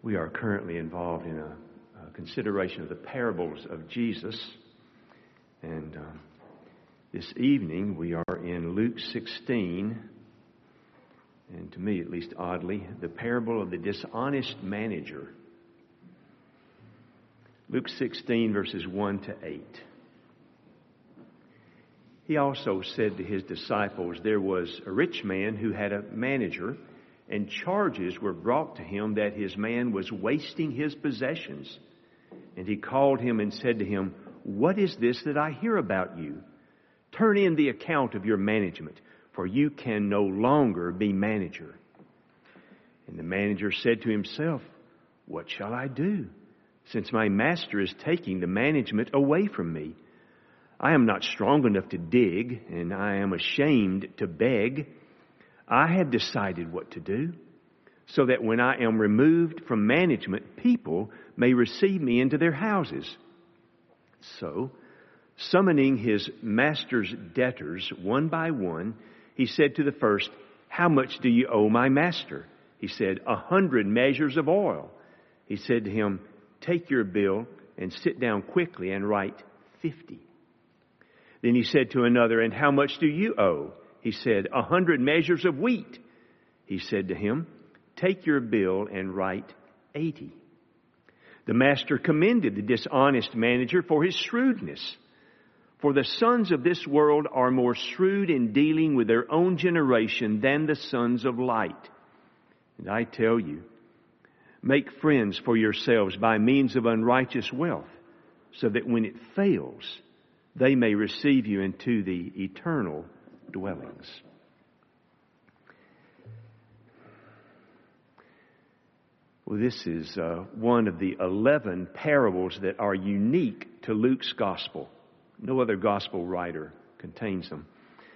We are currently involved in a consideration of the parables of Jesus. And this evening we are in Luke 16. And to me, at least oddly, the parable of the dishonest manager. Luke 16, verses 1 to 8. He also said to his disciples, there was a rich man who had a manager, and charges were brought to him that his man was wasting his possessions. And he called him and said to him, what is this that I hear about you? Turn in the account of your management, for you can no longer be manager. And the manager said to himself, what shall I do, since my master is taking the management away from me? I am not strong enough to dig, and I am ashamed to beg. I have decided what to do, so that when I am removed from management, people may receive me into their houses. So, summoning his master's debtors one by one, he said to the first, how much do you owe my master? He said, 100 measures of oil. He said to him, take your bill and sit down quickly and write 50. Then he said to another, and how much do you owe? He said, 100 measures of wheat. He said to him, take your bill and write 80. The master commended the dishonest manager for his shrewdness. For the sons of this world are more shrewd in dealing with their own generation than the sons of light. And I tell you, make friends for yourselves by means of unrighteous wealth, so that when it fails, they may receive you into the eternal dwellings. Well, this is one of the 11 parables that are unique to Luke's gospel. No other gospel writer contains them.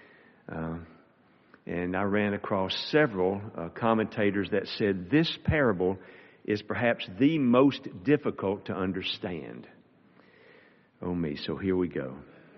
And I ran across several commentators that said this parable is perhaps the most difficult to understand. Oh me, so here we go.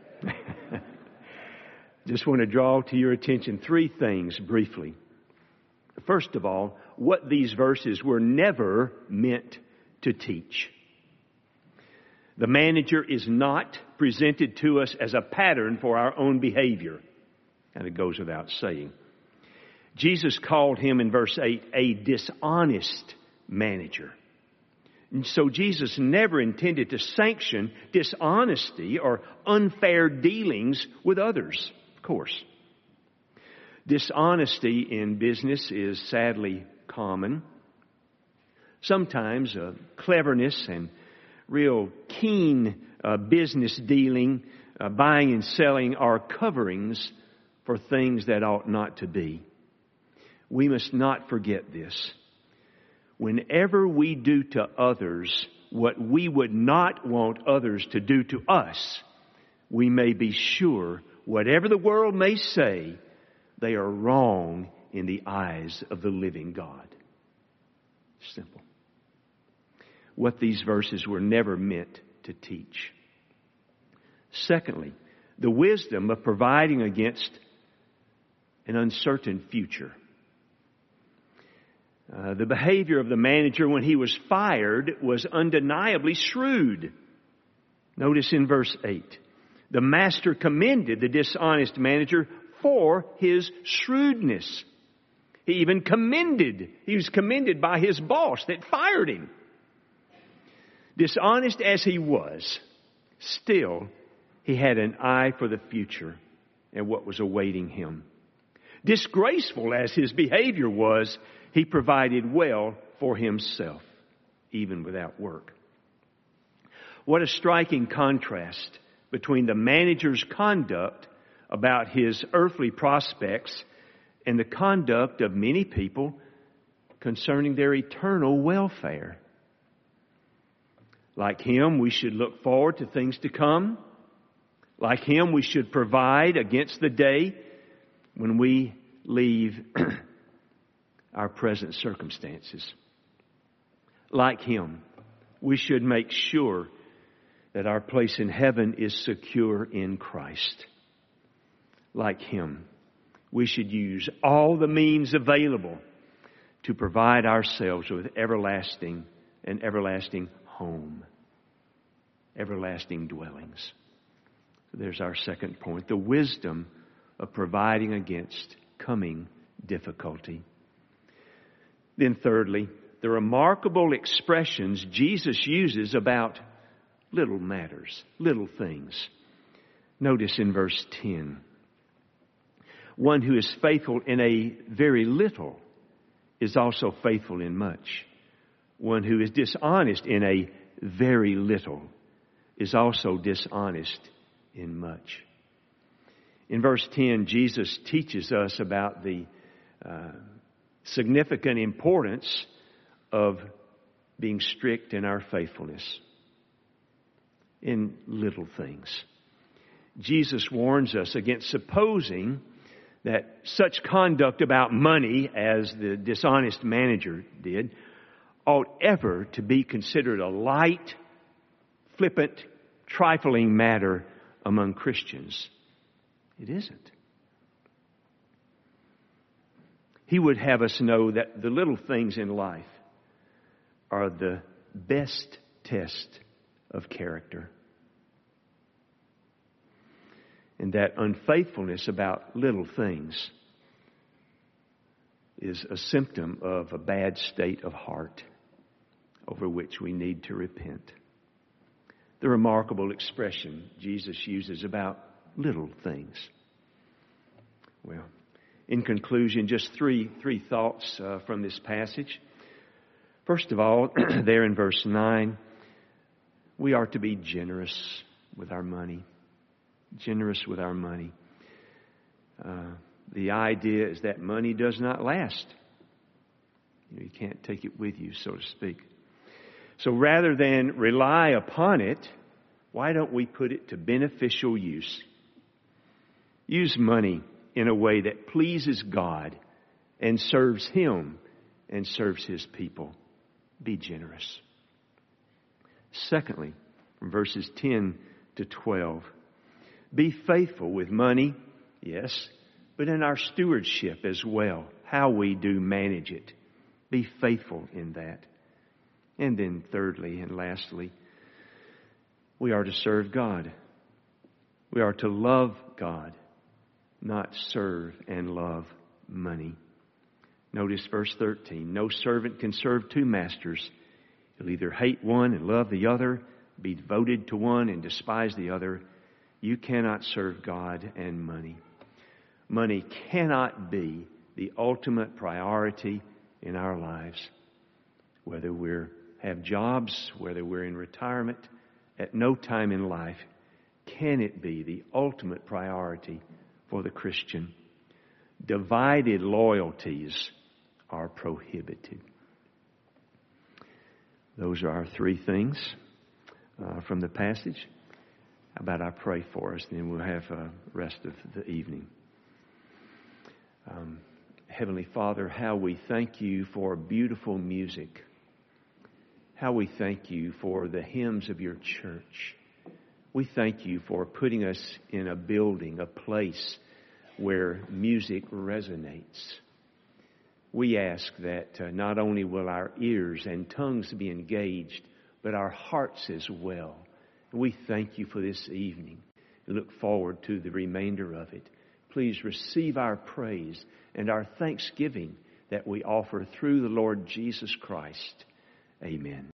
Just want to draw to your attention 3 things briefly. First of all, what these verses were never meant to teach. The manager is not presented to us as a pattern for our own behavior. And it goes without saying. Jesus called him in verse 8 a dishonest manager. And so Jesus never intended to sanction dishonesty or unfair dealings with others, of course. Dishonesty in business is sadly common. Sometimes cleverness and real keen business dealing, buying and selling are coverings for things that ought not to be. We must not forget this. Whenever we do to others what we would not want others to do to us, we may be sure, whatever the world may say, they are wrong in the eyes of the living God. Simple. What these verses were never meant to teach. Secondly, the wisdom of providing against an uncertain future. The behavior of the manager when he was fired was undeniably shrewd. Notice in verse 8, the master commended the dishonest manager for his shrewdness. He was commended by his boss that fired him. Dishonest as he was, still he had an eye for the future and what was awaiting him. Disgraceful as his behavior was, he provided well for himself, even without work. What a striking contrast between the manager's conduct about his earthly prospects and the conduct of many people concerning their eternal welfare. Like him, we should look forward to things to come. Like him, we should provide against the day when we leave our present circumstances. Like him, we should make sure that our place in heaven is secure in Christ. Like him, we should use all the means available to provide ourselves with everlasting an everlasting home, everlasting dwellings. There's our second point, the wisdom of providing against coming difficulty. Then thirdly, the remarkable expressions Jesus uses about little matters, little things. Notice in verse 10, one who is faithful in a very little is also faithful in much. One who is dishonest in a very little is also dishonest in much. In verse 10, Jesus teaches us about the significant importance of being strict in our faithfulness in little things. Jesus warns us against supposing that such conduct about money as the dishonest manager did ought ever to be considered a light, flippant, trifling matter among Christians. It isn't. He would have us know that the little things in life are the best test of character. And that unfaithfulness about little things is a symptom of a bad state of heart over which we need to repent. The remarkable expression Jesus uses about little things. Well, in conclusion, just three thoughts from this passage. First of all, there in verse 9, we are to be generous with our money. Generous with our money. The idea is that money does not last. You can't take it with you, so to speak. So rather than rely upon it, why don't we put it to beneficial use? Use money in a way that pleases God and serves Him and serves His people. Be generous. Secondly, from verses 10 to 12, be faithful with money, yes, but in our stewardship as well, how we do manage it. Be faithful in that. And then thirdly and lastly, we are to serve God. We are to love God, not serve and love money. Notice verse 13. No servant can serve two masters. He'll either hate one and love the other, be devoted to one and despise the other. You cannot serve God and money. Money cannot be the ultimate priority in our lives. Whether we have jobs, whether we're in retirement, at no time in life can it be the ultimate priority for the Christian. Divided loyalties are prohibited. Those are our three things from the passage. How about I pray for us, and then we'll have the rest of the evening. Heavenly Father, how we thank You for beautiful music. How we thank You for the hymns of Your church. We thank You for putting us in a building, a place where music resonates. We ask that not only will our ears and tongues be engaged, but our hearts as well. We thank You for this evening and look forward to the remainder of it. Please receive our praise and our thanksgiving that we offer through the Lord Jesus Christ. Amen.